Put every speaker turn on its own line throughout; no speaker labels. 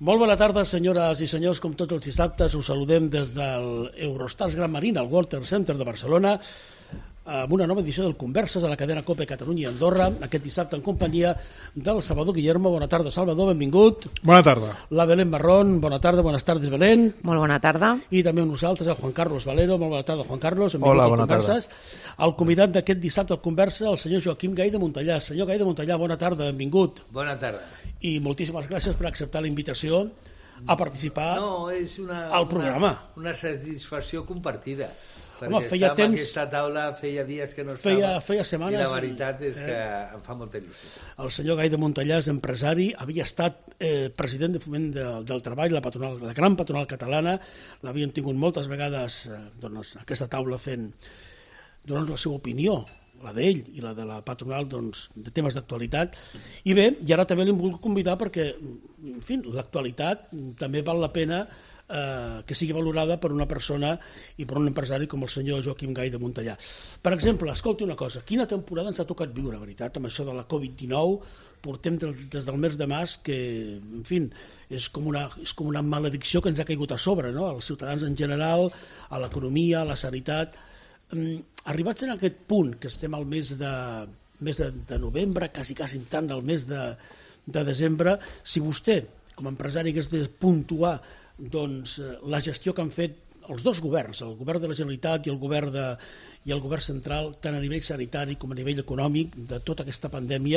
Molt bona tarda, senyores i senyors. Com tots els dissabtes, us saludem des del Eurostars Gran Marina, al Walter Center de Barcelona, amb una nova edició del Converses a la cadena COPE Catalunya i Andorra, aquest dissabte en companyia del Salvador Guillermo. Bona tarda, Salvador, benvingut.
Bona tarda.
La Belén Marrón, bona tarda, bones tardes, Belén.
Molt bona tarda.
I també amb nosaltres el Juan Carlos Valero. Molt bona tarda, Juan Carlos. Benvingut.
Hola, bona tarda.
El convidat d'aquest dissabte al Conversa, el senyor Joaquim Gai de Montellà. Senyor Gai de Montellà, bona tarda, benvingut.
Bona tarda.
I moltíssimes gràcies per acceptar la invitació a participar al programa.
Una satisfacció compartida.
Home,
perquè
feia
estar
temps...
en aquesta taula feia dies que no estava.
Feia setmanes.
I la veritat és que em fa molta il·lusió.
El senyor Gai de Montellà és empresari, havia estat president de Foment del Treball, la gran patronal catalana, l'havien tingut moltes vegades doncs, a aquesta taula fent donant la seva opinió, la d'ell i la de la patronal, doncs, de temes d'actualitat. I bé, i ara també l'hem volgut convidar perquè, en fi, l'actualitat també val la pena que sigui valorada per una persona i per un empresari com el senyor Joaquim Gai de Montellà. Per exemple, escolti una cosa, quina temporada ens ha tocat viure, veritat, amb això de la Covid-19? Portem des del mes de març que, en fi, és com una maledicció que ens ha caigut a sobre, no? Als ciutadans en general, a l'economia, a la sanitat. Arribats en aquest punt, que estem al mes de novembre, quasi entrant al mes de desembre, si vostè, com a empresari, hagués de puntuar doncs, la gestió que han fet els dos governs, el govern de la Generalitat i el govern central, tant a nivell sanitari com a nivell econòmic, de tota aquesta pandèmia,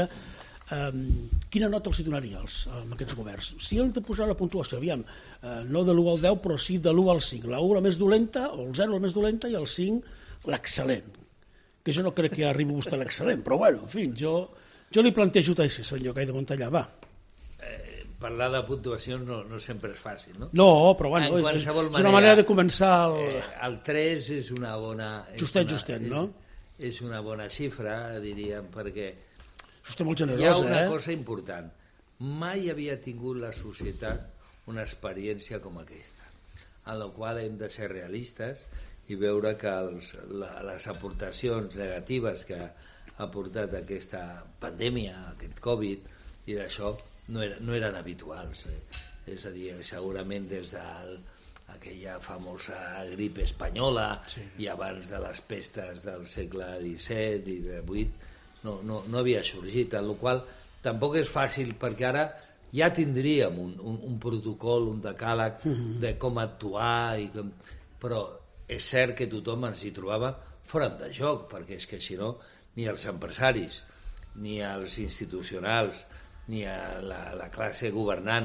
quina nota els donaria a aquests governs? Si hem de posar una puntuació, aviam, no de l'1 al 10, però sí de l'1 al 5. La 1 la més dolenta, o el 0 la més dolenta, i el 5 l'excel·lent. Que jo no crec que arribi vostè a l'excel·lent, però bueno, en fi, jo li plantejo així, senyor Gai de Montellà, va.
Parlar de puntuacions no sempre és fàcil, no?
No, però bueno, és una manera de començar...
El 3 és una bona...
Justet, no?
És una bona xifra, diríem, perquè...
Vostè molt generós,
hi ha una cosa important. Mai havia tingut la societat una experiència com aquesta, en la qual hem de ser realistes i veure que les aportacions negatives que ha portat aquesta pandèmia, aquest Covid, i d'això no eren habituals. És a dir, segurament des d'aquella famosa grip espanyola i abans de les pestes del segle XVII i XVIII no havia sorgit, en la qual tampoc és fàcil, perquè ara ja tindríem un protocol, un decàleg de com actuar, però és cert que tothom ens hi trobava fora de joc, perquè és que si no ni els empresaris, ni els institucionals, ni a la classe governant,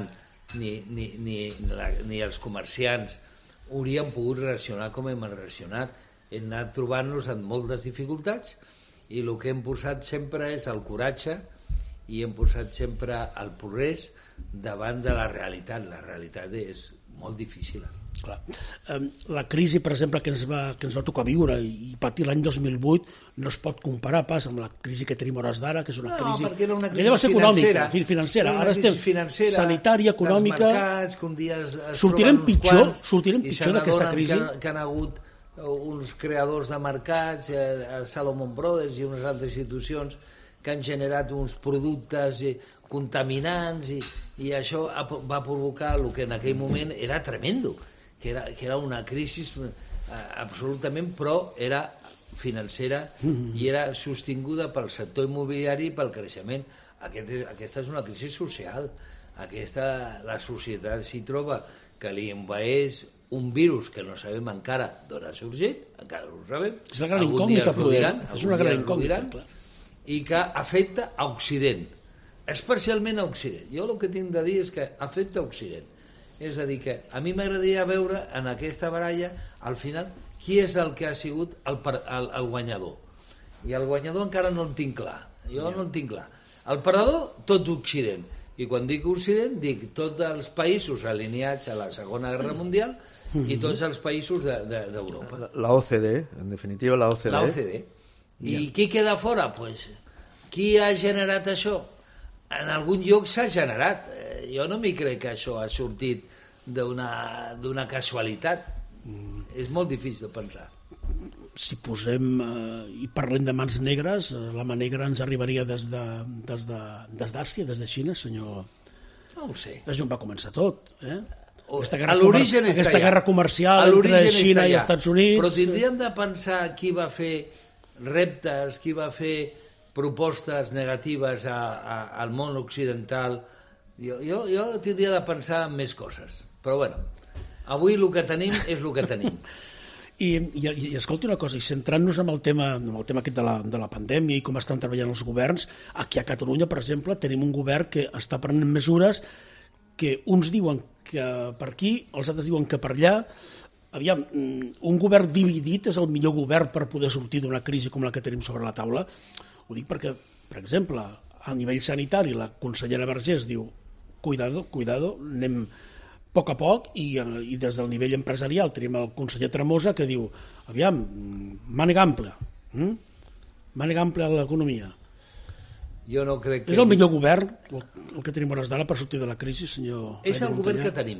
ni els comerciants haurien pogut reaccionar com hem reaccionat. Hem anat trobant-nos amb moltes dificultats i el que hem posat sempre és el coratge i hem posat sempre el progrés davant de la realitat. La realitat és molt difícil.
Clar. La crisi, per exemple, que ens va tocar viure i patir l'any 2008 no es pot comparar pas amb la crisi que tenim hores d'ara, que és una crisi...
No, perquè era una
crisi financera. Ara estem sanitària, econòmica...
Els mercats, que un dia
sortirem pitjor d'aquesta crisi.
Que han hagut uns creadors de mercats, Salomon Brothers i unes altres institucions que han generat uns productes contaminants i això va provocar el que en aquell moment era tremendo, que era una crisi absolutament, però era financera i era sostinguda pel sector immobiliari i pel creixement. Aquesta és una crisi social. La societat s'hi troba que li envaeix un virus que no sabem encara d'on ha sorgit, encara no ho sabem.
És una gran incògnita, és una gran incògnita, clar.
I que afecta a Occident, especialment a Occident. Jo el que tinc de dir és que afecta a Occident. És a dir, que a mi m'agradaria veure en aquesta baralla, al final, qui és el que ha sigut el guanyador. I el guanyador encara no el tinc clar. Jo no el tinc clar. El perdedor, tot Occident. I quan dic Occident, dic tots els països alineats a la Segona Guerra Mundial i tots els països d'Europa.
La OCDE, en definitiva, la OCDE.
La OCDE. I qui queda fora? Pues, qui ha generat això? En algun lloc s'ha generat. Jo no m'hi crec que això ha sortit d'una casualitat. És molt difícil de pensar.
Si posem i parlem de mans negres, la mà negra ens arribaria des d'Àsia, des de Xina, senyor
No ho sé.
És on va començar tot, Aquesta
Aquesta
guerra comercial entre Xina i Estats Units.
Però tindríem de pensar qui va fer reptes, qui va fer propostes negatives al món occidental. Jo tindria de pensar en més coses. Però bueno, avui el que tenim és el que tenim.
I escolti una cosa, i centrant-nos en el tema aquest de la pandèmia i com estan treballant els governs, aquí a Catalunya, per exemple, tenim un govern que està prenent mesures que uns diuen que per aquí, els altres diuen que per allà. Aviam, un govern dividit és el millor govern per poder sortir d'una crisi com la que tenim sobre la taula. Ho dic perquè, per exemple, a nivell sanitari, la consellera Vergés diu cuidado, anem a poc, i des del nivell empresarial tenim el conseller Tremosa que diu, aviam, mànega àmplia a l'economia.
Jo no crec que...
És el millor govern el que tenim hores d'ara per sortir de la crisi, senyor?
És el govern que tenim.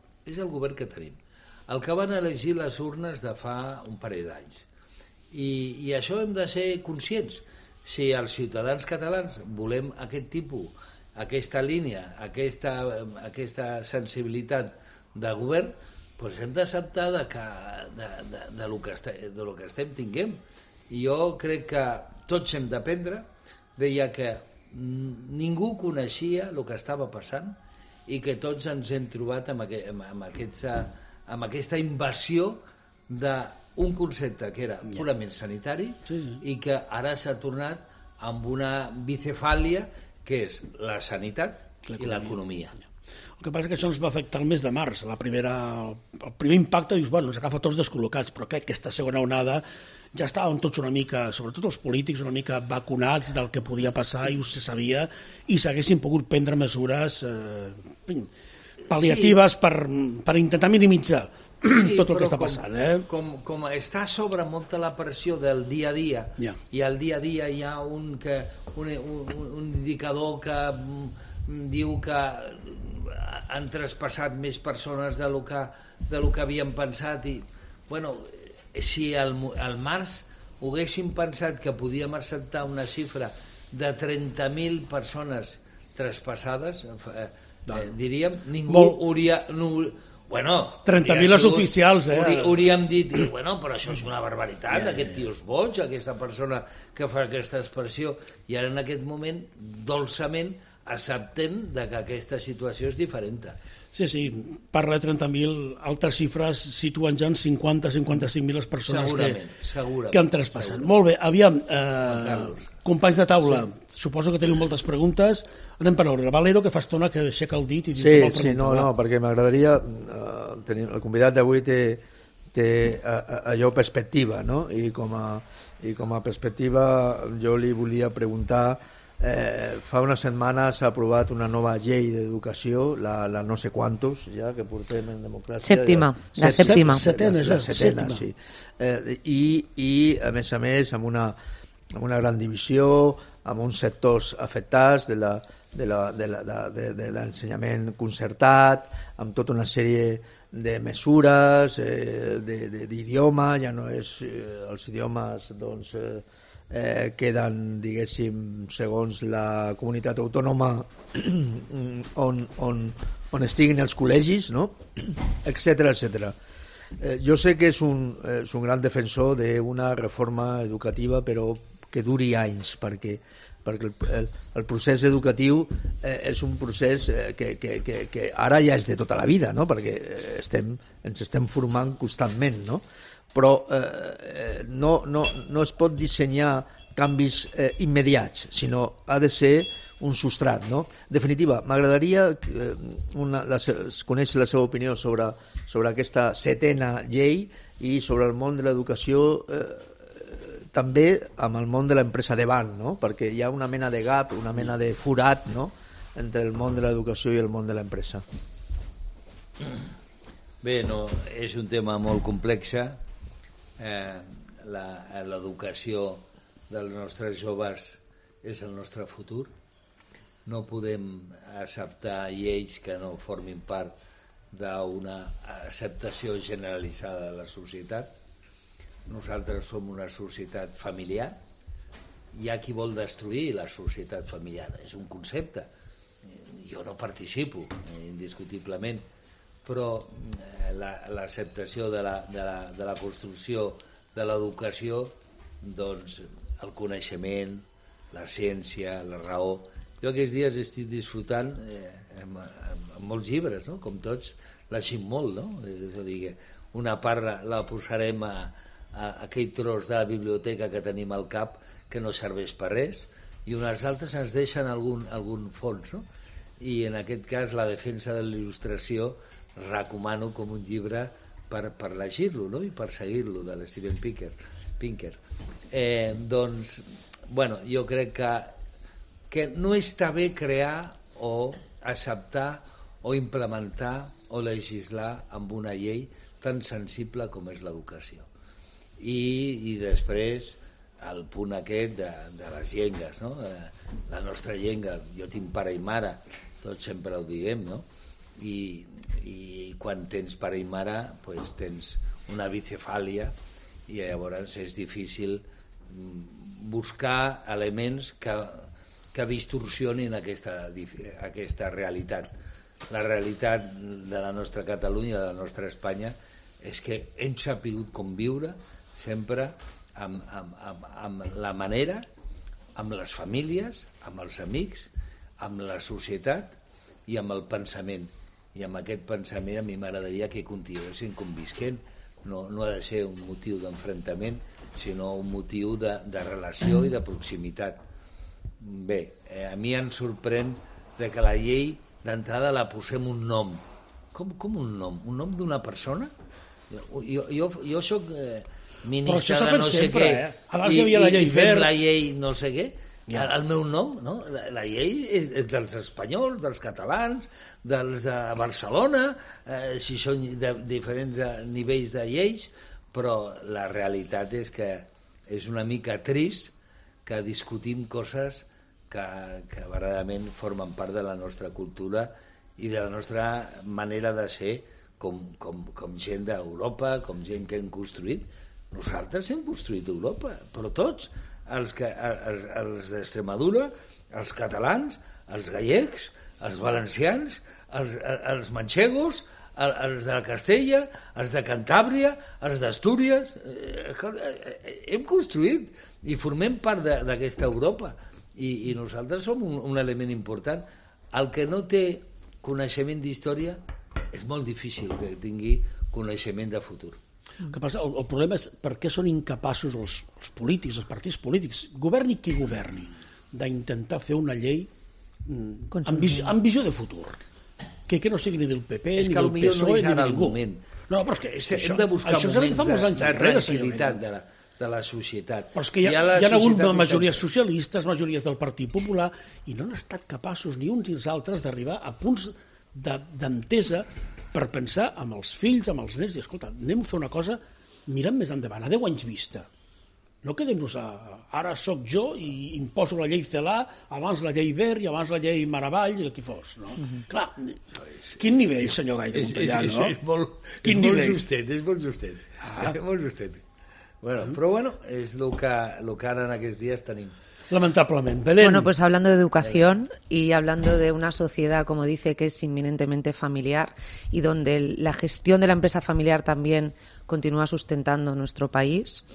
El que van elegir les urnes de fa un parell d'anys. I això hem de ser conscients. Si els ciutadans catalans volem aquest tipus, aquesta línia, aquesta sensibilitat de govern, doncs hem d'acceptar de lo que estem tinguem. I jo crec que tots hem d'aprendre. Deia que ningú coneixia el que estava passant i que tots ens hem trobat amb aquesta invasió d'un concepte que era purament sanitari i que ara s'ha tornat amb una bicefàlia que és la sanitat i l'economia.
El que passa és que això ens va afectar el mes de març. El primer impacte, dius, bueno, ens agafa tots descol·locats, però que aquesta segona onada ja estàvem tots una mica, sobretot els polítics, una mica vacunats del que podia passar i ho se sabia, i s'haguessin pogut prendre mesures pal·liatives per intentar minimitzar tot el que està passant.
Com està sobre molta la pressió del dia a dia, i al dia a dia hi ha un indicador que diu que han traspassat més persones de lo que havien pensat, i bueno, si al març haguéssim pensat que podíem acceptar una xifra de 30.000 persones traspassades, diríem, ningú hauria... Bueno,
30.000 els oficials,
hauríem dit, bueno, però això és una barbaritat, aquest tio és boig, aquesta persona que fa aquesta expressió, i ara en aquest moment, dolçament, acceptem que aquesta situació és diferent.
Sí, parla de 30.000, altres xifres situen ja en 50-55.000 les persones que han traspassat. Molt bé, aviam, companys de taula, suposo que teniu moltes preguntes. Anem per ordre. Valero, que fa estona que aixeca el dit i diu que vol preguntar.
No, perquè m'agradaria... El convidat d'avui té allò perspectiva, no? I com a perspectiva jo li volia preguntar... fa una setmana s'ha aprovat una nova llei d'educació, la no sé quantos, ja que portem en democràcia.
La sèptima.
La setena, sí. I a més amb una gran divisió, amb uns sectors afectats de l'ensenyament concertat, amb tota una sèrie de mesures d'idioma, ja no és els idiomes, doncs... queden, diguéssim, segons la comunitat autònoma on estiguin els col·legis, no? etcètera. Jo sé que és un gran defensor d'una reforma educativa, però que duri anys, perquè el procés educatiu és un procés que ara ja és de tota la vida, no? Perquè ens estem formant constantment, no? Però no es pot dissenyar canvis immediats, sinó ha de ser un substrat, no? En definitiva, m'agradaria conèixer la seva opinió sobre aquesta setena llei i sobre el món de l'educació, també amb el món de l'empresa davant, no? Perquè hi ha una mena de gap, una mena de forat, no?, entre el món de l'educació i el món de l'empresa.
Bé, no, és un tema molt complex. L'educació dels nostres joves és el nostre futur. No podem acceptar lleis que no formin part d'una acceptació generalitzada de la societat. Nosaltres som una societat familiar. Hi ha qui vol destruir la societat familiar, és un concepte. jo no participo, indiscutiblement, però l'acceptació de la construcció de l'educació, doncs el coneixement, la ciència, la raó. Jo aquests dies estic disfrutant amb molts llibres, no? Com tots, llegim molt, no? És a dir, una part la posarem a aquell tros de la biblioteca que tenim al cap que no serveix per res, i unes altres ens deixen algun fons, no? I en aquest cas la defensa de la il·lustració recomano com un llibre per llegir-lo, no? I per seguir-lo, de l'Steven Pinker. Doncs, bueno, jo crec que no està bé crear o acceptar o implementar o legislar amb una llei tan sensible com és l'educació. I després el punt aquest de les llengues, no? La nostra llengua, jo tinc pare i mare, tots sempre ho diguem, no? I quan tens pare i mare pues tens una bicefàlia i llavors és difícil buscar elements que distorsionin aquesta realitat. La realitat de la nostra Catalunya, de la nostra Espanya, és que hem sabut conviure sempre amb la manera, amb les famílies, amb els amics, amb la societat i amb el pensament. I amb aquest pensament a mi m'agradaria que continuessin convisquent. No ha de ser un motiu d'enfrontament, sinó un motiu de relació i de proximitat. Bé, a mi em sorprèn que la llei d'entrada la posem un nom. Com un nom? Un nom d'una persona? Jo soc ministre de no sé què, i fem la llei no sé què. El meu nom, no? La llei és dels espanyols, dels catalans, dels de Barcelona, si són de diferents nivells de lleis, però la realitat és que és una mica trist que discutim coses que verdaderament formen part de la nostra cultura i de la nostra manera de ser com gent d'Europa, com gent que hem construït. Nosaltres hem construït Europa, però tots, els d'Extremadura, els catalans, els gallecs, els valencians, els manxegos, els de Castella, els de Cantàbria, els d'Astúries. Hem construït i formem part d'aquesta Europa i nosaltres som un element important. El que no té coneixement d'història és molt difícil que tingui coneixement de futur.
El que passa, el problema és per què són incapaços els polítics, els partits polítics, governi qui governi, d'intentar fer una llei amb visió de futur, que no sigui ni del PP ni del PSOE ni de ningú. No, però és que
hem de buscar moments de tranquil·litat de la societat.
Però és que hi ha hagut majories socialistes, majories del Partit Popular, i no han estat capaços ni uns ni els altres d'arribar a punts d'entesa per pensar amb els fills, amb els nets, i escolta, anem a fer una cosa mirant més endavant, a 10 anys vista. No quedem-nos ara sóc jo i imposo la llei Celà, abans la llei Ver i abans la llei Maravall i el que fos, no? Clar, quin nivell, senyor Gai de Montellà, no?
És molt justet. Bueno, és el que ara en aquests dies tenim.
Lamentablemente. Belén.
Bueno, pues hablando de educación y hablando de una sociedad, como dice, que es inminentemente familiar y donde la gestión de la empresa familiar también continúa sustentando nuestro país,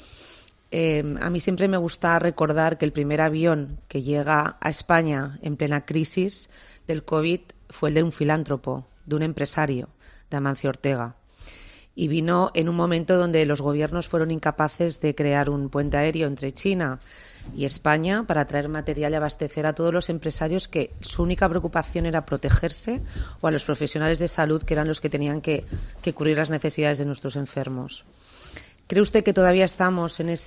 a mí siempre me gusta recordar que el primer avión que llega a España en plena crisis del COVID fue el de un filántropo, de un empresario, de Amancio Ortega. Y vino en un momento donde los gobiernos fueron incapaces de crear un puente aéreo entre China y España para traer material y abastecer a todos los empresarios que su única preocupación era protegerse, o a los profesionales de salud, que eran los que tenían que cubrir las necesidades de nuestros enfermos. ¿Cree usted que todavía estamos en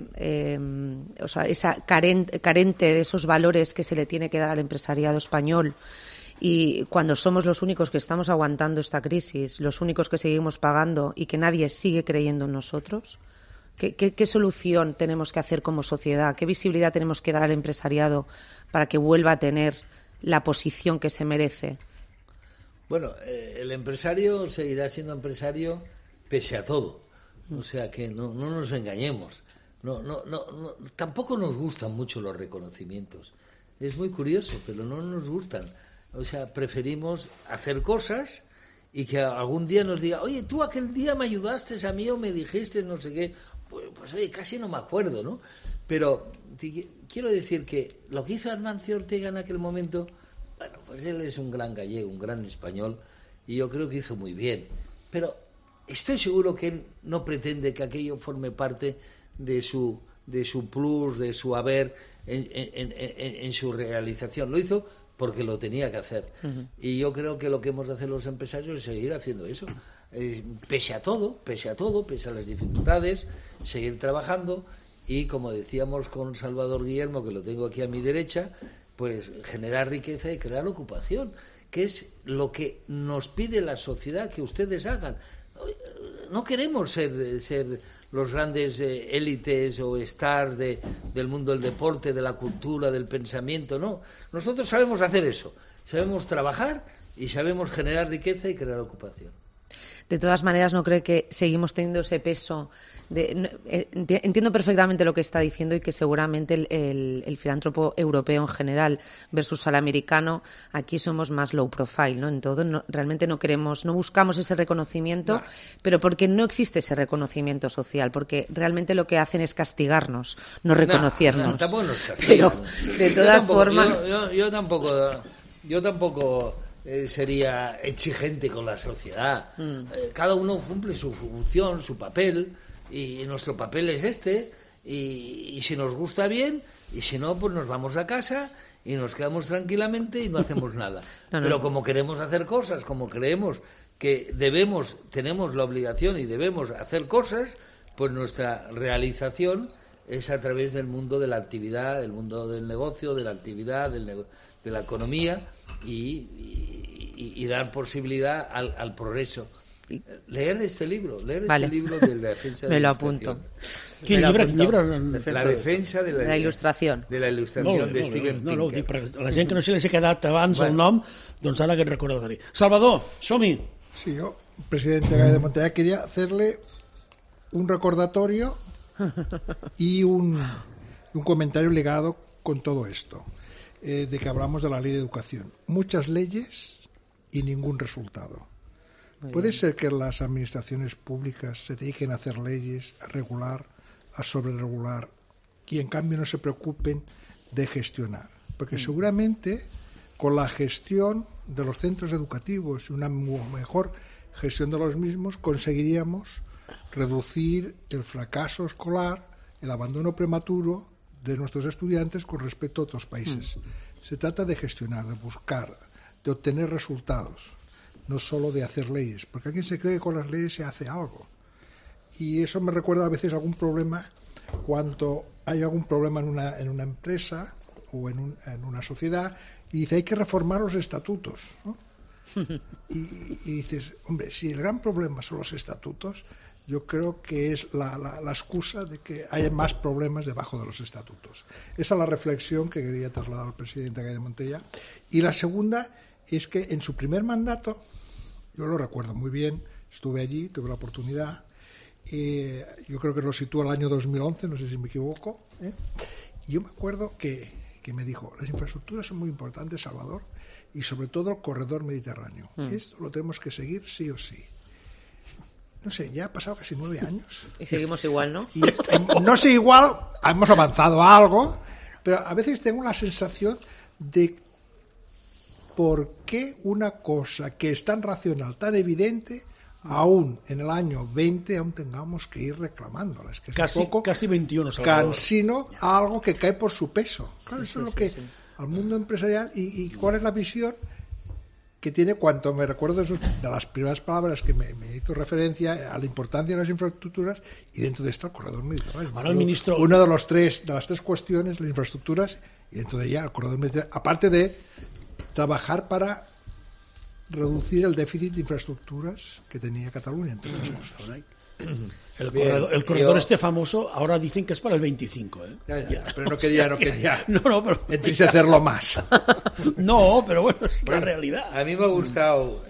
esa carente de esos valores que se le tiene que dar al empresariado español? Y cuando somos los únicos que estamos aguantando esta crisis, los únicos que seguimos pagando y que nadie sigue creyendo en nosotros, ¿qué solución tenemos que hacer como sociedad? ¿Qué visibilidad tenemos que dar al empresariado para que vuelva a tener la posición que se merece?
Bueno, el empresario seguirá siendo empresario pese a todo. O sea que no nos engañemos. Tampoco nos gustan mucho los reconocimientos. Es muy curioso, pero no nos gustan. O sea, preferimos hacer cosas y que algún día nos diga, oye, tú aquel día me ayudaste a mí o me dijiste no sé qué. Pues oye, casi no me acuerdo, ¿no? Pero quiero decir que lo que hizo Amancio Ortega en aquel momento, bueno, pues él es un gran gallego, un gran español, y yo creo que hizo muy bien. Pero estoy seguro que él no pretende que aquello forme parte de su plus, de su haber en su realización. Lo hizo porque lo tenía que hacer. Uh-huh. Y yo creo que lo que hemos de hacer los empresarios es seguir haciendo eso. Pese a todo, pese a las dificultades, seguir trabajando y, como decíamos con Salvador Guillermo, que lo tengo aquí a mi derecha, pues generar riqueza y crear ocupación, que es lo que nos pide la sociedad que ustedes hagan. No queremos ser los grandes élites o stars del mundo del deporte, de la cultura, del pensamiento, no. Nosotros sabemos hacer eso, sabemos trabajar y sabemos generar riqueza y crear ocupación.
De todas maneras, ¿no cree que seguimos teniendo ese peso? Entiendo perfectamente lo que está diciendo y que seguramente el filántropo europeo en general versus al americano, aquí somos más low profile, ¿no? En todo, realmente no buscamos ese reconocimiento, pero porque no existe ese reconocimiento social, porque realmente lo que hacen es castigarnos, no reconocernos.
No, tampoco nos castigan.
Pero, de todas formas...
Yo tampoco sería exigente con la sociedad. Cada uno cumple su función, su papel, y nuestro papel es este, y si nos gusta bien, y si no, pues nos vamos a casa y nos quedamos tranquilamente y no hacemos nada. Pero como queremos hacer cosas, como creemos que tenemos la obligación y debemos hacer cosas, pues nuestra realización es a través del mundo de la actividad, del mundo del negocio, de la actividad, de la economía, y dar posibilidad al progreso. Leer este libro de la defensa de la ilustración.
Me lo apunto.
¿Quin llibre?
La defensa de la ilustración. De la ilustración de Steven Pinker.
No, ho dic perquè la gent que no se li ha quedat abans el nom, doncs ara aquest recordatori. Salvador, som-hi.
Sí, yo, presidente de Montella, quería hacerle un recordatorio y un comentario ligado con todo esto, de que hablamos de la ley de educación. Muchas leyes y ningún resultado. Puede ser que las administraciones públicas se dediquen a hacer leyes, a regular, a sobreregular, y en cambio no se preocupen de gestionar. Porque seguramente con la gestión de los centros educativos y una mejor gestión de los mismos conseguiríamos reducir el fracaso escolar, el abandono prematuro de nuestros estudiantes con respecto a otros países. Se trata de gestionar, de buscar, de obtener resultados, no solo de hacer leyes, porque alguien se cree que con las leyes se hace algo. Y eso me recuerda a veces algún problema cuando hay algún problema en una empresa o en una sociedad y dice hay que reformar los estatutos, ¿no? Y dices, hombre, si el gran problema son los estatutos, yo creo que es la excusa de que haya más problemas debajo de los estatutos. Esa es la reflexión que quería trasladar al presidente de Montella. Y la segunda es que en su primer mandato, yo lo recuerdo muy bien, estuve allí, tuve la oportunidad, yo creo que lo sitúa el año 2011, no sé si me equivoco, y yo me acuerdo que me dijo, las infraestructuras son muy importantes, Salvador, y sobre todo el corredor mediterráneo. Esto lo tenemos que seguir sí o sí. No sé, ya ha pasado casi 9 años.
Y seguimos igual, ¿no?
Y, no sé, igual, hemos avanzado algo, pero a veces tengo la sensación de por qué una cosa que es tan racional, tan evidente, aún en el año 20 aún tengamos que ir reclamándola. Es que es un poco
casi 21, Salvador.
Cansino a algo que cae por su peso. Claro, eso es lo que al mundo empresarial y cuál es la visión que tiene, cuanto me recuerdo de las primeras palabras que me hizo referencia a la importancia de las infraestructuras, y dentro de esto el corredor mediterráneo.
Ahora el ministro...
Una de las tres cuestiones, las infraestructuras, y dentro de ella el corredor mediterráneo, aparte de trabajar para reducir el déficit de infraestructuras que tenía Cataluña, entre otras cosas.
El corredor este famoso, ahora dicen que es para el 25.
Ya, pero no quería
no, pero
entristecerlo más.
No, pero bueno, es la realidad.
A mí me ha gustado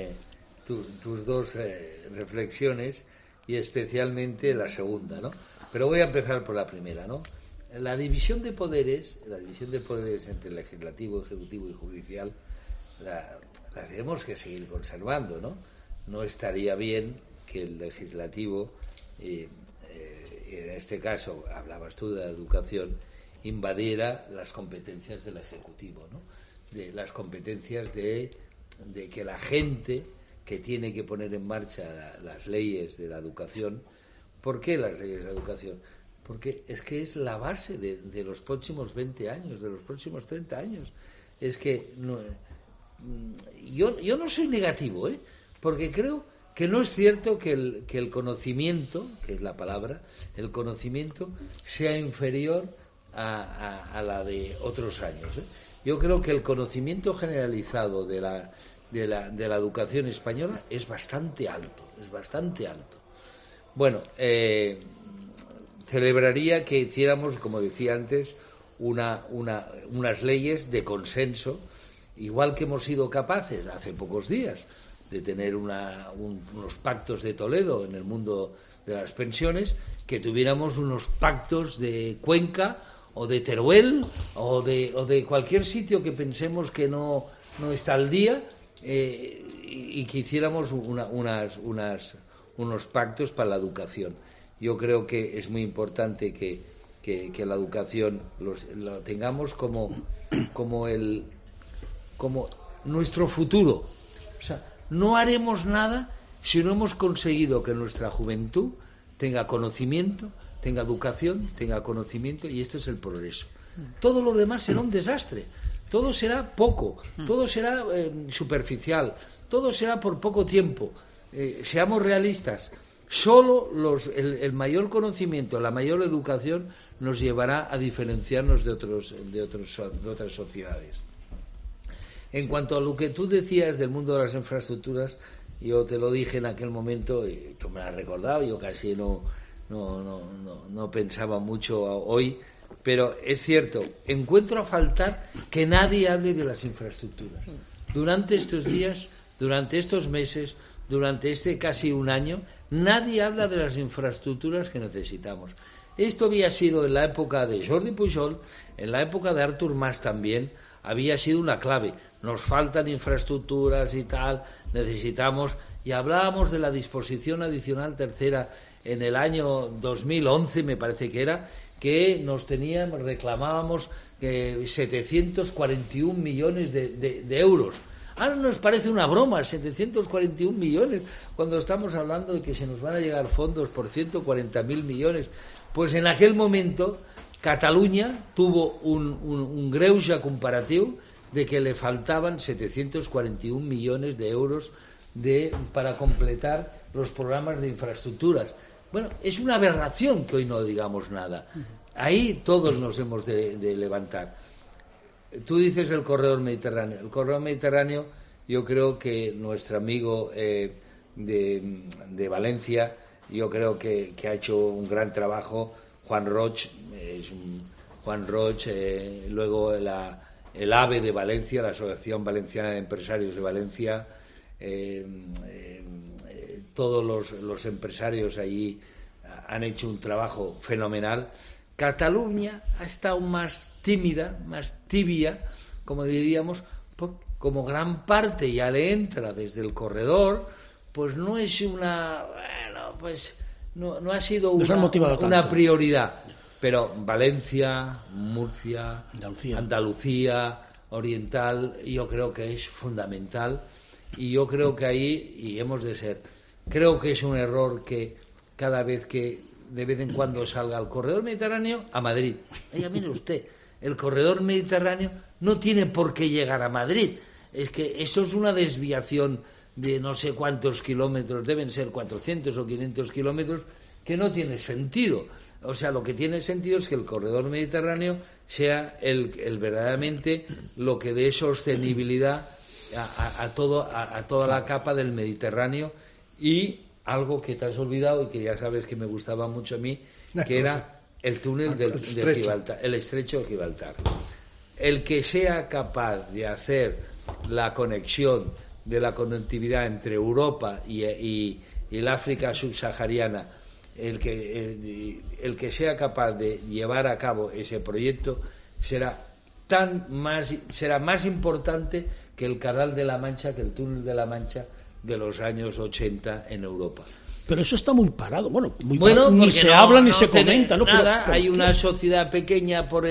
tus dos reflexiones, y especialmente la segunda, ¿no? Pero voy a empezar por la primera, ¿no? La división de poderes entre legislativo, ejecutivo y judicial, la tenemos que seguir conservando, ¿no? No estaría bien que el legislativo, en este caso hablabas tú de la educación, invadiera las competencias del ejecutivo, ¿no? De las competencias de que la gente que tiene que poner en marcha las leyes de la educación. ¿Por qué las leyes de la educación? Porque es que es la base de los próximos 20 años, de los próximos 30 años. Es que yo no soy negativo, porque creo que no es cierto que el conocimiento, que es la palabra, el conocimiento sea inferior a la de otros años. Yo creo que el conocimiento generalizado de la educación española es bastante alto, Bueno, celebraría que hiciéramos, como decía antes, unas leyes de consenso, igual que hemos sido capaces hace pocos días de tener unos pactos de Toledo en el mundo de las pensiones, que tuviéramos unos pactos de Cuenca o de Teruel o de cualquier sitio que pensemos que no está al día, y que hiciéramos unos pactos para la educación. Yo creo que es muy importante que la educación lo tengamos como nuestro futuro. O sea, no haremos nada si no hemos conseguido que nuestra juventud tenga conocimiento, tenga educación, tenga conocimiento, y esto es el progreso. Todo lo demás será un desastre, todo será poco, todo será superficial, todo será por poco tiempo. Seamos realistas, solo el mayor conocimiento, la mayor educación nos llevará a diferenciarnos de otras sociedades. En cuanto a lo que tú decías del mundo de las infraestructuras, yo te lo dije en aquel momento, y tú me lo has recordado, yo casi no pensaba mucho hoy, pero es cierto, encuentro a faltar que nadie hable de las infraestructuras. Durante estos días, durante estos meses, durante casi un año, nadie habla de las infraestructuras que necesitamos. Esto había sido en la época de Jordi Pujol, en la época de Artur Mas también, había sido una clave. Nos faltan infraestructuras y tal, necesitamos, y hablábamos de la disposición adicional tercera en el año 2011, me parece que era, que reclamábamos 741 millones de euros. Ahora nos parece una broma, 741 millones, cuando estamos hablando de que se nos van a llegar fondos por 140.000 millones. Pues en aquel momento Cataluña tuvo un greuge comparativo de que le faltaban 741 millones de euros para completar los programas de infraestructuras. Bueno, es una aberración que hoy no digamos nada. Ahí todos nos hemos de levantar. Tú dices el corredor mediterráneo. El corredor mediterráneo, yo creo que nuestro amigo de Valencia, yo creo que ha hecho un gran trabajo. Juan Roig, luego el AVE de Valencia, la Asociación Valenciana de Empresarios de Valencia, todos los empresarios allí han hecho un trabajo fenomenal. Cataluña ha estado más tímida, más tibia, como diríamos, como gran parte ya le entra desde el corredor, pues no es no ha sido una prioridad. Pero Valencia, Murcia, Andalucía, Oriental, yo creo que es fundamental, y yo creo que ahí hemos de ser. Creo que es un error que cada vez que de vez en cuando salga el corredor mediterráneo a Madrid. Oiga, mire usted, el corredor mediterráneo no tiene por qué llegar a Madrid. Es que eso es una desviación de no sé cuántos kilómetros, deben ser 400 o 500 kilómetros, que no tiene sentido. O sea, lo que tiene sentido es que el corredor mediterráneo sea el verdaderamente lo que dé sostenibilidad a toda la capa del Mediterráneo. Y algo que te has olvidado y que ya sabes que me gustaba mucho a mí, que era el túnel de Gibraltar, el estrecho de Gibraltar. El que sea capaz de hacer la conexión de la conectividad entre Europa y el África subsahariana, el que sea capaz de llevar a cabo ese proyecto será más importante que el Canal de la Mancha, que el túnel de la Mancha de los años 80 en Europa.
Pero eso está muy parado. Bueno,
ni
se habla ni se comenta. ¿No?
Nada,
pero
hay una sociedad pequeña por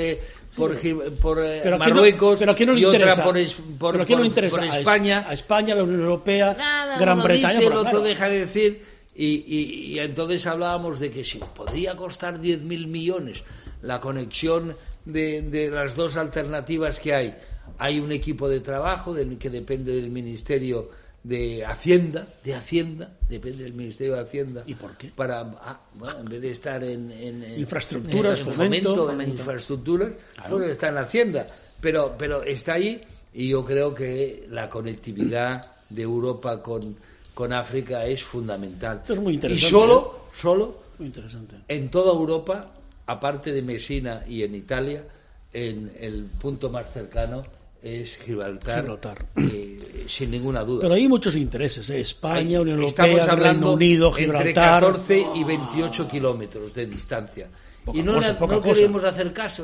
pero
Marruecos
pero ¿a quién no le
y
interesa?
otra por España.
A España, la Unión Europea,
Nada,
Gran
uno
Bretaña.
Dice, el
pero
otro
claro.
deja de decir, y entonces hablábamos de que si podría costar 10.000 millones la conexión de las dos alternativas que hay. Hay un equipo de trabajo que depende del Ministerio de Hacienda, depende del Ministerio de Hacienda.
¿Y por qué?
En vez de estar en
infraestructuras,
en
fomento.
en infraestructuras,
Claro.
pues está en Hacienda. Pero está ahí, y yo creo que la conectividad de Europa con África es fundamental.
Esto es muy interesante.
Y solo
Muy interesante.
en toda Europa, aparte de Messina y en Italia, en el punto más cercano es Gibraltar. Sin ninguna duda.
Pero hay muchos intereses, España, Unión
Estamos
Europea,
hablando
Reino Unido,
entre
Gibraltar.
14 y 28 kilómetros de distancia. Y no le queremos hacer caso,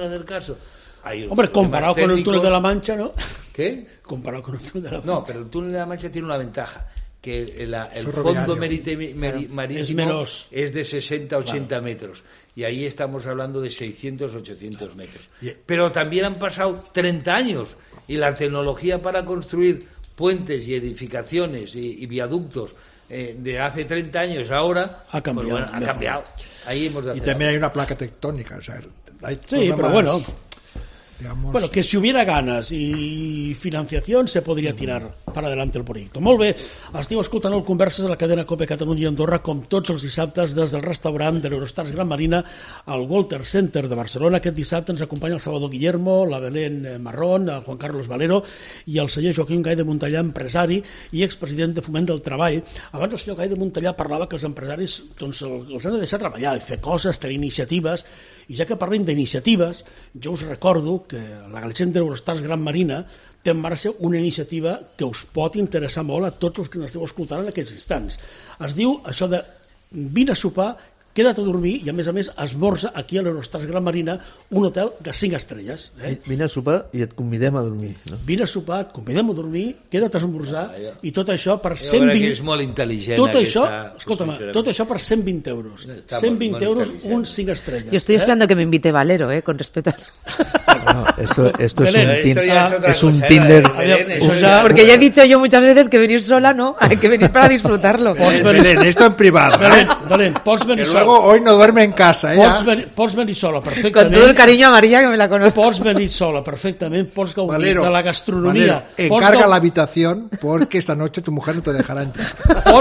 Hombre, comparado con el túnel de la Mancha, ¿no?
¿Qué?
Comparado con el túnel de la Mancha.
No, pero el túnel de la Mancha tiene una ventaja, que el
Ferroviario.
fondo marítimo es de 60-80 metros, y ahí estamos hablando de 600-800 metros. Pero también han pasado 30 años, y la tecnología para construir puentes y edificaciones y viaductos de hace 30 años ahora
Ha cambiado.
pues bueno, ha cambiado. Ahí hemos de
Y
hacer
también
algo.
hay una placa tectónica. O sea, hay
Sí, pero
problemas,
bueno.
digamos,
Bueno, que si hubiera ganas i financiación se podria tirar para adelante el projecte. Molt bé, esteu escoltant el Converses a la cadena COPE Catalunya i Andorra com tots els dissabtes des del restaurant de l'Eurostars Gran Marina al Walter Center de Barcelona. Aquest dissabte ens acompanya el Salvador Guillermo, la Belén Marrón, el Juan Carlos Valero i el senyor Joaquim Gai de Montellà, empresari i expresident de Foment del Treball. Abans el senyor Gai de Montellà parlava que els empresaris doncs, els han de deixar treballar i fer coses, tenir iniciatives. I ja que parlem d'iniciatives, jo us recordo que la Galician d'Eurostars Gran Marina té en marxa una iniciativa que us pot interessar molt a tots els que n'esteu escoltant en aquests instants. Es diu això de vine a sopar, queda't a dormir i a més esmorza aquí a l'Eurostars Gran Marina, un hotel de 5 estrelles.
Vine a sopar i et convidem a dormir. No?
Vine a sopar, et convidem a dormir, queda't a esmorzar i tot això per
Jo crec que
120...
és molt intel·ligent.
Tot això,
aquesta
escolta'm,
posicionament.
tot això per 120 euros.
Està
120
molt
euros,
intel·ligent.
un 5 estrelles.
Yo estoy esperando que me invite Valero, con respeto a...
No, esto es
Belén,
Esto ya es otra
es un
cosa,
Tinder.
Belén, eso
Uf,
ya-
Porque ya he dicho yo muchas veces que venir sola no, hay que venir para disfrutarlo.
Belén, esto en privado.
Belén, pots venir
Que
sola.
luego hoy no duerme en casa.
Pots venir sola,
Con
perfectament.
todo el cariño a María que me la conoce.
Pots venir sola, perfectament. Pots gaudir
Valero,
de la gastronomia.
Valero,
Pots
encarga
gau-
la habitación porque esta noche tu mujer no te dejará entrar.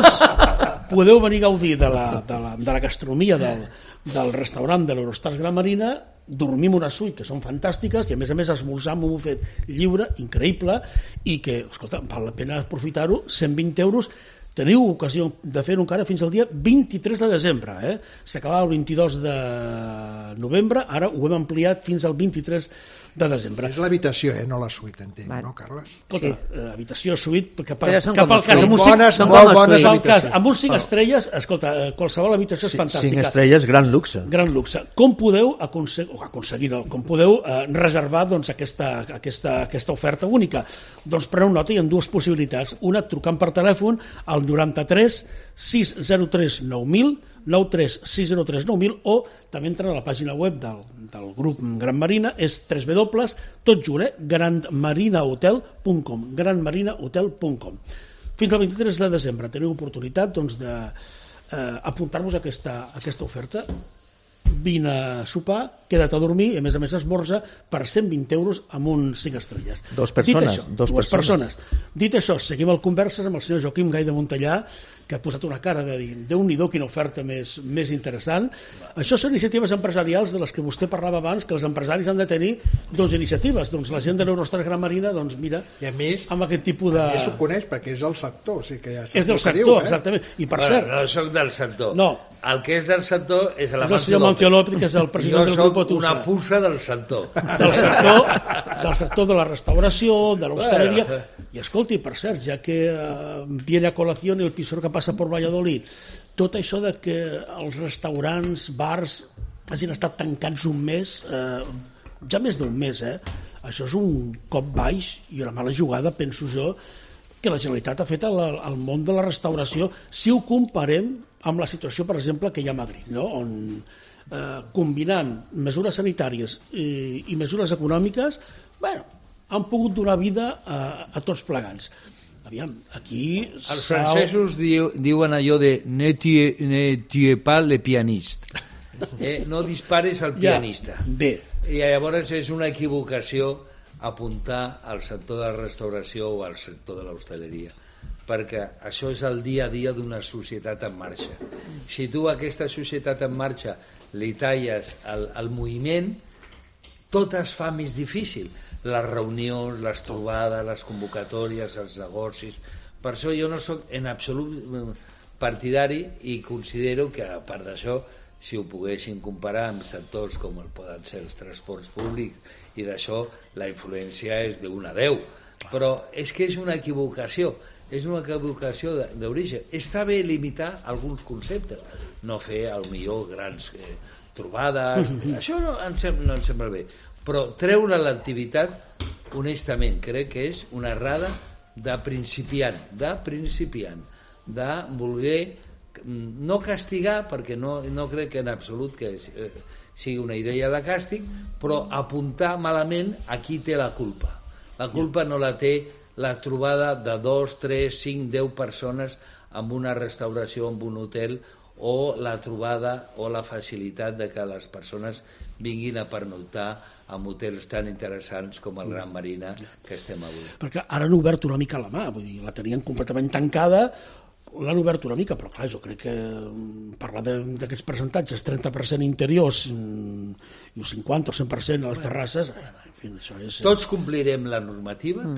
Podeu venir a gaudir de la gastronomia del restaurant de l'Eurostars Gran Marina, dormim una suite, que són fantàstiques, i a més esmorzar amb un bufet lliure, increïble, i que, escolta, val la pena aprofitar-ho, 120 euros, teniu ocasió de fer-ho encara fins al dia 23 de desembre. S'acabava el 22 de novembre, ara ho hem ampliat fins al 23 de desembre.
Es la habitación, no la suite, entenc,
Vale.
¿no, Carles?
Escolta, habitació, suite, cap
Però són
al
com
cas, amb un
suites.
cinc,
Són
molt
com
bones
suites.
al cas,
habitacions.
amb un 5 estrelles, escolta, qualsevol habitació és
5
fantàstica.
estrelles, gran luxe.
Gran luxe. Com podeu aconseguir, no, com podeu reservar doncs, aquesta oferta única? Doncs preneu nota, hi ha dues possibilitats. Una, trucant per telèfon al 93 603 9000, 93 603 9000, o també entren a la pàgina web del grup Gran Marina, és grandmarinahotel.com, grandmarinahotel.com. Fins al 23 de desembre teniu oportunitat doncs, d'apuntar-vos a aquesta oferta. Vine a sopar, queda't a dormir i a més esmorza per 120 euros amb un 5 estrelles.
Dos persones,
Dit això,
dos
dues
persones.
persones. Dit això, seguim el Converses amb el senyor Joaquim Gai de Montellà, que ha posat una cara de dir, Déu-n'hi-do, quina oferta més interessant. Això són iniciatives empresarials de les que vostè parlava abans, que els empresaris han de tenir iniciatives. Doncs la gent de l'Eurostars Gran Marina, doncs mira,
I a més,
amb aquest tipus de...
això ho coneix perquè és del sector. O sigui que ja saps
És del
el que
sector,
diu,
exactament. I per
Bueno,
cert,
no soc del sector.
No.
El que és del sector és
és el
l'Amancio
senyor Mancio López, que és el president del grup
Jo soc
Atusa.
una puça del sector.
Del sector de la restauració, de l'hostaleria. I escolti, per cert, ja que viene a colación el pisor que passa per Valladolid, tot això de que els restaurants, bars, hagin estat tancats un mes, ja més d'un mes, Això és un cop baix i una mala jugada, penso jo, que la Generalitat ha fet al món de la restauració, si ho comparem amb la situació, per exemple, que hi ha a Madrid, no? On combinant mesures sanitàries i mesures econòmiques, bueno, han pogut donar vida a tots plegats. Aviam, aquí...
Els francesos diuen allò de ne tue pas le pianiste. No dispares al pianista.
Bé.
I llavors és una equivocació apuntar al sector de la restauració o al sector de l'hostaleria, perquè això és el dia a dia d'una societat en marxa. Si tu a aquesta societat en marxa li talles el moviment, tot es fa més difícil. Les reunions, les trobades, les convocatòries, els negocis. Per això jo no soc en absolut partidari i considero que, a part d'això, si ho poguessin comparar amb sectors com el poden ser els transports públics i d'això, la influència és d'1 a 10. Però és que és una equivocació d'origen. Està bé limitar alguns conceptes, no fer, millor, grans trobades, això no em sembla bé, però treure l'activitat, honestament, crec que és una errada de principiant, de voler no castigar, perquè no crec que en absolut que sigui una idea de càstig, però apuntar malament a qui té la culpa. La culpa no la té la trobada de 2, 3, 5, 10 persones en una restauració, en un hotel, o la trobada o la facilitat de que les persones vinguin a pernoctar en hotels tan interessants com el Gran Marina que estem avui.
Perquè ara han obert una mica la mà, vull dir, la tenien completament tancada, l'han obert una mica, però clar, jo crec que parlar d'aquests percentatges, 30% interiors i un 50 o 100% a les terrasses, en fi, això és...
Tots complirem la normativa,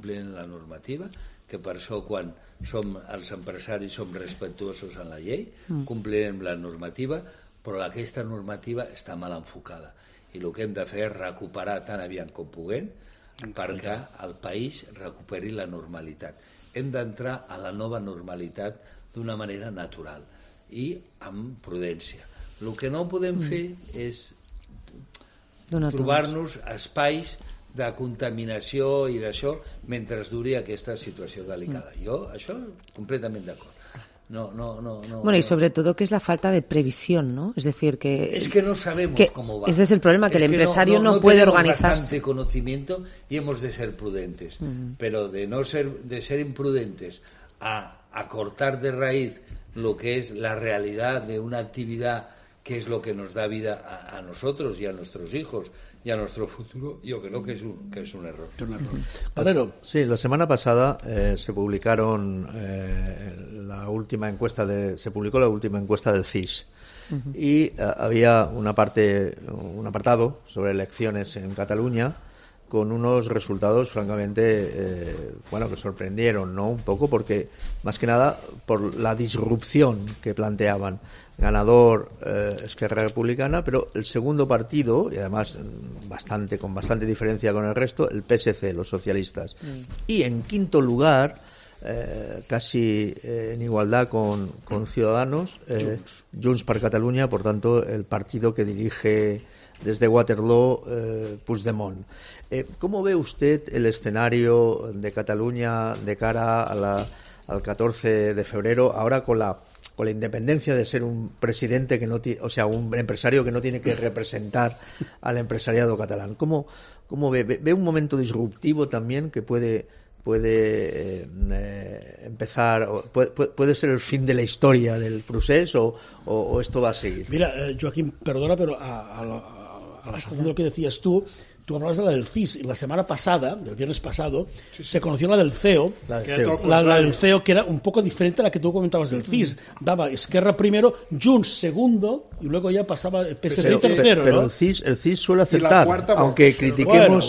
que per això quan som els empresaris som respectuosos en la llei, complirem la normativa, però aquesta normativa està mal enfocada i el que hem de fer és recuperar tan aviat com puguem perquè el país recuperi la normalitat. Hem d'entrar a la nova normalitat d'una manera natural i amb prudència. El que no podem fer és trobar-nos espais de contaminació i d'això mentre duri aquesta situació delicada. Jo, això, completamente d'acord. No.
Bueno, y sobre todo que es la falta de previsión, ¿no? Es decir, que...
Es que no sabemos cómo va.
Ese es el problema, que el empresario no puede organizarse.
No tenemos bastante conocimiento y hemos de ser prudentes. Pero de ser imprudentes a cortar de raíz lo que es la realidad de una actividad que es lo que nos da vida a nosotros y a nuestros hijos y a nuestro futuro, yo creo que es un error.
Sí, la semana pasada se publicó la última encuesta del CIS y había un apartado sobre elecciones en Cataluña con unos resultados francamente que sorprendieron, ¿no? Un poco porque más que nada por la disrupción que planteaban. Ganador Esquerra Republicana, pero el segundo partido, y además con bastante diferencia con el resto, el PSC, los socialistas. Y en quinto lugar, casi en igualdad con Ciudadanos, Junts per Catalunya, por tanto el partido que dirige desde Waterloo Puigdemont. ¿Cómo ve usted el escenario de Cataluña de cara al 14 de febrero, ahora con la independencia de ser un presidente que no un empresario que no tiene que representar al empresariado catalán? ¿Cómo ve un momento disruptivo también que puede empezar, puede ser el fin de la historia del proceso o esto va a seguir?
Mira, Joaquín, perdona, pero a la sazón de lo que decías tú hablabas de la del CIS, y la semana pasada, del viernes pasado, se conoció la del CEO, la del CEO, que era un poco diferente a la que tú comentabas del CIS. Daba Esquerra primero, Junts segundo, y luego ya pasaba el PSC tercero,
pero
¿no?
el CIS suele aceptar, aunque critiquemos...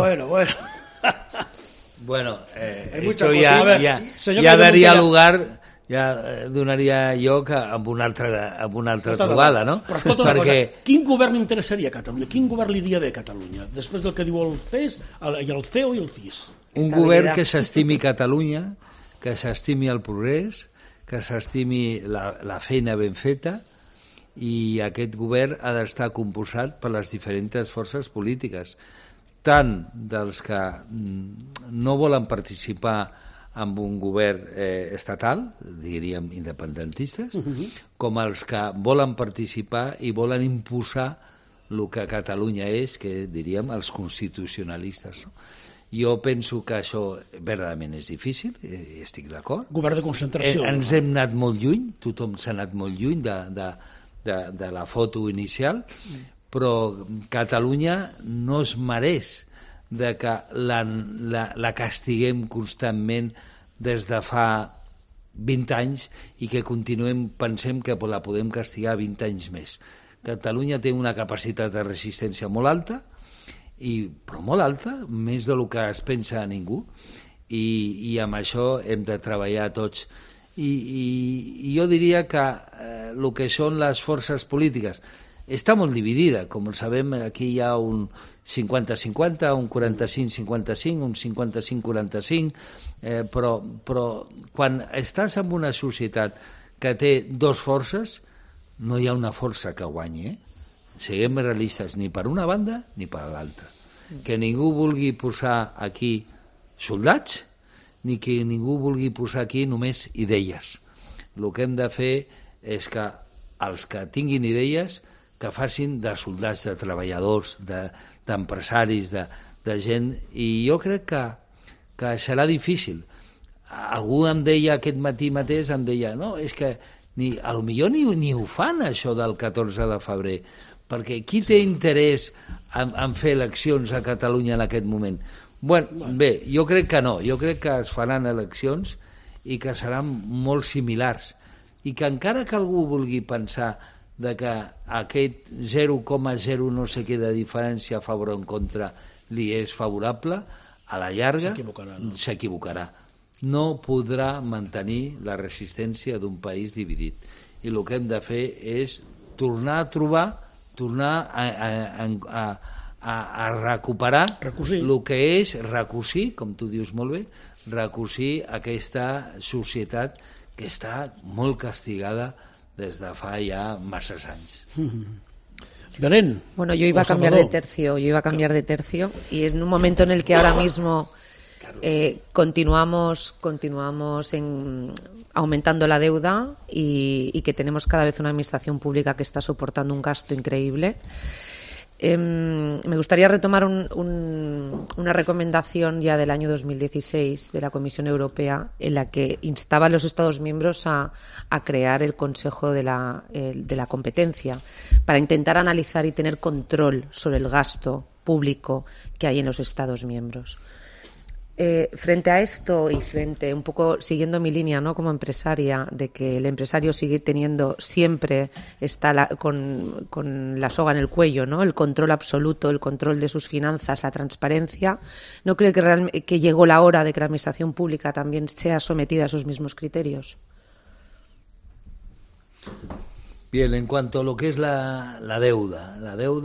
Bueno, esto ya daría lugar... ja donaria lloc amb una altra trobada, no?
Però escolta una cosa, quin govern interessaria a Catalunya? Quin govern li iria bé a Catalunya? Després del que diu el CES, i el CEO i el CIS.
Un govern que s'estimi Catalunya, que s'estimi el progrés, que s'estimi la feina ben feta, i aquest govern ha d'estar composat per les diferents forces polítiques. tant dels que no volen participar amb un govern estatal, diríem independentistes, com els que volen participar i volen imposar el que Catalunya és, que diríem els constitucionalistes. Jo penso que això verdaderament és difícil, estic d'acord.
Govern de concentració.
Ens hem anat molt lluny, tothom s'ha anat molt lluny de la foto inicial, però Catalunya no es mereix de que la castiguem constantment des de fa 20 anys i que pensem que la podem castigar 20 anys més. Catalunya té una capacitat de resistència molt alta, però molt alta, més del que es pensa a ningú, i amb això hem de treballar tots. I jo diria que el que són les forces polítiques està molt dividida, com sabem, aquí hi ha un 50-50, un 45-55, un 55-45, però quan estàs en una societat que té dues forces, no hi ha una força que guanyi, Siguem realistes, ni per una banda ni per l'altra. Que ningú vulgui posar aquí soldats, ni que ningú vulgui posar aquí només idees. El que hem de fer és que els que tinguin idees que facin de soldats, de treballadors, d'empresaris, de gent, i jo crec que serà difícil. Algú em deia aquest matí mateix, no, és que a lo millor ni ho fan això del 14 de febrer, perquè qui té interès en fer eleccions a Catalunya en aquest moment? Bé, jo crec que no, jo crec que es faran eleccions i que seran molt similars, i que encara que algú vulgui pensar de que aquest 0,0 no sé què de diferència a favor o en contra li és favorable, a la llarga s'equivocarà. No podrà mantenir la resistència d'un país dividit. I el que hem de fer és tornar a trobar, tornar a recuperar el que és recosir, com tu dius molt bé, recosir aquesta societat que està molt castigada des de fa ja masses anys.
Belén.
Bueno, yo iba a cambiar de tercio, y es en un momento en el que ahora mismo continuamos aumentando la deuda y que tenemos cada vez una administración pública que está soportando un gasto increíble. Me gustaría retomar una recomendación ya del año 2016 de la Comisión Europea, en la que instaba a los Estados miembros a crear el Consejo de la Competencia para intentar analizar y tener control sobre el gasto público que hay en los Estados miembros. Frente a esto y frente, un poco siguiendo mi línea, ¿no?, como empresaria, de que el empresario sigue teniendo siempre con la soga en el cuello, ¿no?, el control absoluto, el control de sus finanzas, la transparencia, ¿no cree que llegó la hora de que la administración pública también sea sometida a esos mismos criterios?
Bien, en cuanto a lo que es la deuda,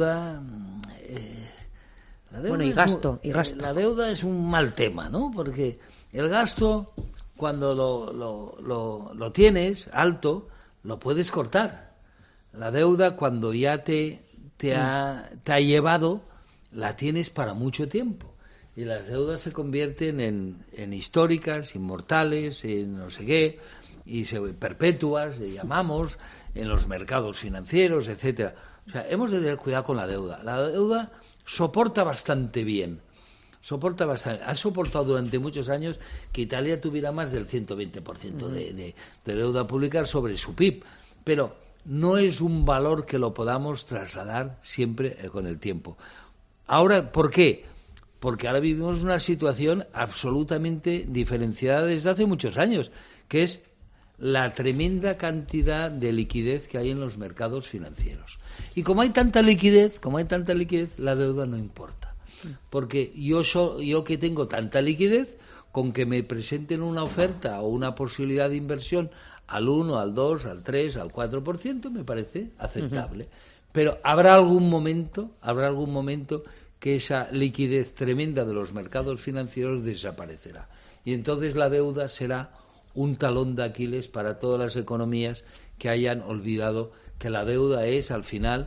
bueno, y gasto.
La deuda es un mal tema, ¿no? Porque el gasto, cuando lo tienes alto, lo puedes cortar. La deuda, cuando ya te ha llevado, la tienes para mucho tiempo. Y las deudas se convierten en históricas, inmortales, en no sé qué, y perpetuas, le llamamos, en los mercados financieros, etcétera. O sea, hemos de tener cuidado con la deuda. La deuda soporta bastante bien. Ha soportado durante muchos años que Italia tuviera más del 120% de deuda pública sobre su PIB, pero no es un valor que lo podamos trasladar siempre con el tiempo. Ahora, ¿por qué? Porque ahora vivimos una situación absolutamente diferenciada desde hace muchos años, que es la tremenda cantidad de liquidez que hay en los mercados financieros. Y como hay tanta liquidez, la deuda no importa. Porque yo que tengo tanta liquidez, con que me presenten una oferta o una posibilidad de inversión al 1, al 2, al 3, al 4%, me parece aceptable. Pero habrá algún momento que esa liquidez tremenda de los mercados financieros desaparecerá. Y entonces la deuda será un talón de Aquiles para todas las economías que hayan olvidado que la deuda es, al final,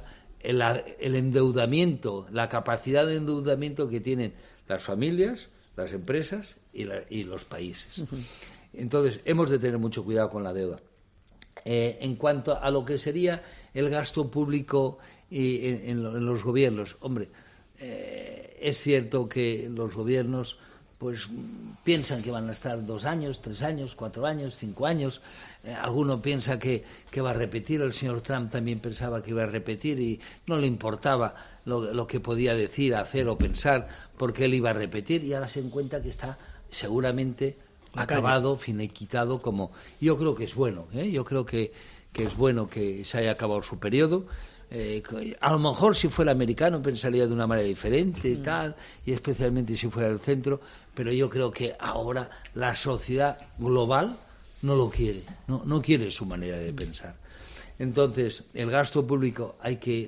el endeudamiento, la capacidad de endeudamiento que tienen las familias, las empresas y los países. Entonces, hemos de tener mucho cuidado con la deuda. En cuanto a lo que sería el gasto público en los gobiernos, hombre, es cierto que los gobiernos pues piensan que van a estar 2 años, 3 años, 4 años, 5 años. Alguno piensa que va a repetir. El señor Trump también pensaba que iba a repetir y no le importaba lo que podía decir, hacer o pensar, porque él iba a repetir, y ahora se encuentra que está seguramente acabado, finiquitado, como yo creo que es bueno, yo creo que es bueno que se haya acabado su periodo. A lo mejor si fuera americano pensaría de una manera diferente y tal, y especialmente si fuera del centro, pero yo creo que ahora la sociedad global no lo quiere, no quiere su manera de pensar. Entonces, el gasto público hay que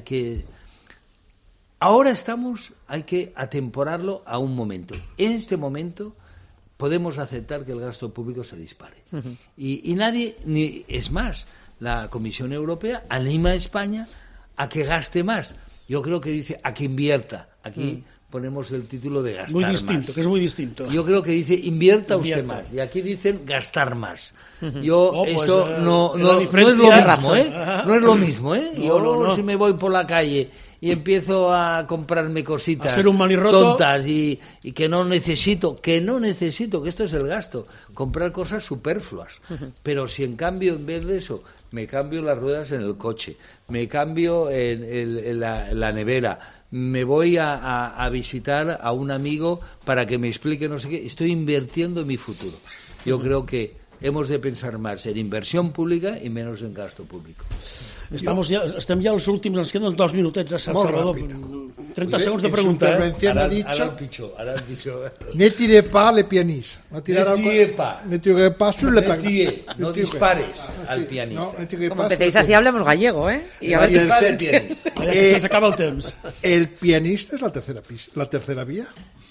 ahora hay que atemporarlo a un momento. En este momento podemos aceptar que el gasto público se dispare. Y nadie, es más, la Comisión Europea anima a España a que gaste más. Yo creo que dice a que invierta. Aquí ponemos el título de gastar
muy distinto,
más.
Que es muy distinto.
Yo creo que dice invierta usted más. Y aquí dicen gastar más. Yo eso no es lo mismo, No es lo mismo, Yo si me voy por la calle y empiezo a comprarme cositas tontas y que no necesito, que esto es el gasto, comprar cosas superfluas. Pero si en cambio, en vez de eso, me cambio las ruedas en el coche, me cambio en la nevera, me voy a visitar a un amigo para que me explique no sé qué, estoy invirtiendo en mi futuro. Yo creo que hemos de pensar más en inversión pública y menos en gasto público.
Estem ja als últims, ens queden 2 minutets, Salvador. 30 segons de pregunta.
Intervención ha dicho,
ahora el picho.
Ne tirez pas les pianistes.
Ne tirez pas
sur le
no dispares al pianista.
Como empecéis así, hablamos gallego, Y a ver
el pianista.
Se s'acaba el temps.
El pianista es la tercera vía.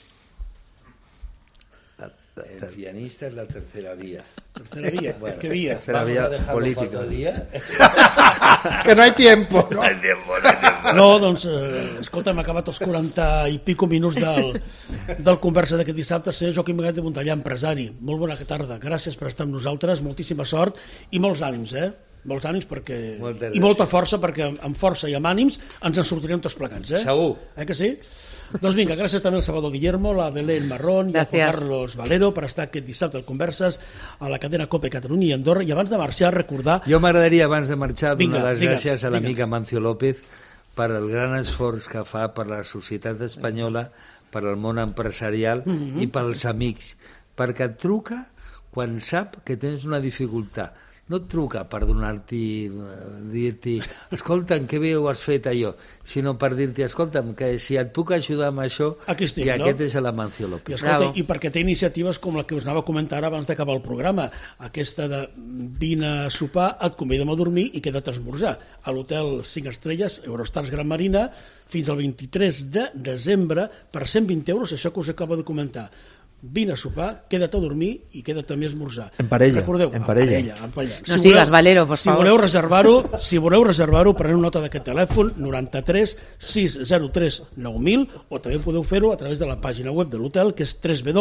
El pianista es la tercera vía.
Tercera vía, bueno, ¿qué vía?
Tercera vía política.
Que no hay tiempo.
No, doncs, escolta, hem acabat els 40 i pico minuts del conversa d'aquest dissabte. Senyor Joaquim Benet de Montellà, empresari, molt bona tarda. Gràcies per estar amb nosaltres, moltíssima sort i molts ànims, molts ànims i molta força, perquè amb força i amb ànims ens en sortirem tots plegats.
Segur.
Que sí? Doncs vinga, gràcies també al Salvador Guillermo, a Belén Marrón i a Carlos Valero per estar aquest dissabte al Converses a la cadena COPE Catalunya i Andorra. I abans de marxar, recordar...
Jo m'agradaria, abans de marxar, donar les gràcies a l'amic Amancio López per el gran esforç que fa per la societat espanyola, per al món empresarial i pels amics, perquè et truca quan sap que tens una dificultat. No et truca per dir-te escolta'm, que bé ho has fet allò, sinó per dir-te, escolta'm, que si et puc ajudar amb això,
estic,
i aquest és l'Amancio López.
I perquè té iniciatives com la que us anava a comentar abans d'acabar el programa, aquesta de vine a sopar, et convidem a dormir i queda't a esmorzar a l'hotel 5 estrelles Eurostars Gran Marina fins al 23 de desembre per 120 euros, això que us acabo de comentar. Vine a sopar, queda't a dormir i queda't també a esmorzar.
En parella.
Recordeu,
en parella.
No sigas, Valero, por favor.
Si voleu reservar-ho, preneu nota d'aquest telèfon 93 603 9000 o també podeu fer-ho a través de la pàgina web de l'hotel, que és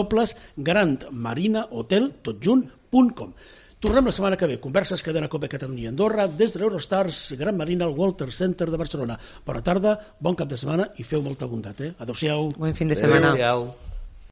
www.grandmarinahotel.com. Tornem la setmana que ve. Converses cadena COPE Catalunya i Andorra des de l'Eurostars Gran Marina al Walter Center de Barcelona. Bona tarda, bon cap de setmana i feu molta bondat. Adéu-siau.
Buen fin de semana.
Adéu.